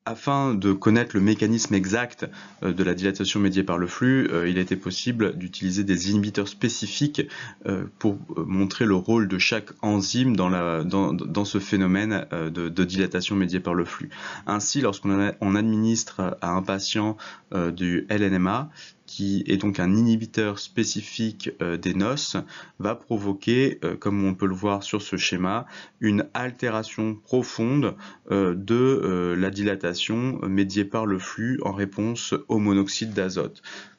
Afin de connaître le mécanisme exact de la dilatation médiée par le flux, il a été possible d'utiliser des inhibiteurs spécifiques pour montrer le rôle de chaque enzyme dans ce phénomène de dilatation médiée par le flux. Ainsi, lorsqu'on administre à un patient du LNMA, qui est donc un inhibiteur spécifique des NOS, va provoquer, comme on peut le voir sur ce schéma, une altération profonde de la dilatation médiée par le flux en réponse au monoxyde d'azote.